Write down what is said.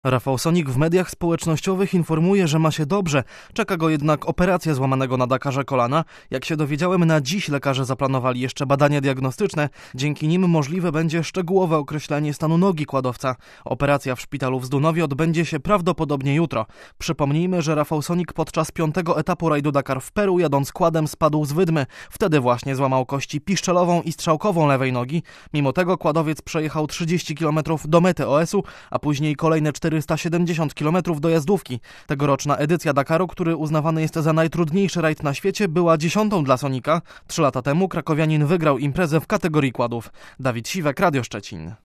Rafał Sonik w mediach społecznościowych informuje, że ma się dobrze. Czeka go jednak operacja złamanego na Dakarze kolana. Jak się dowiedziałem, na dziś lekarze zaplanowali jeszcze badania diagnostyczne. Dzięki nim możliwe będzie szczegółowe określenie stanu nogi kładowca. Operacja w szpitalu w Zdunowie odbędzie się prawdopodobnie jutro. Przypomnijmy, że Rafał Sonik podczas 5. etapu rajdu Dakar w Peru jadąc quadem spadł z wydmy. Wtedy właśnie złamał kości piszczelową i strzałkową lewej nogi. Mimo tego kładowiec przejechał 30 km do mety OS-u, a później kolejne 470 km do Jazdówki. Tegoroczna edycja Dakaru, który uznawany jest za najtrudniejszy rajd na świecie, była 10. dla Sonika. 3 lata temu krakowianin wygrał imprezę w kategorii quadów. Dawid Siwek, Radio Szczecin.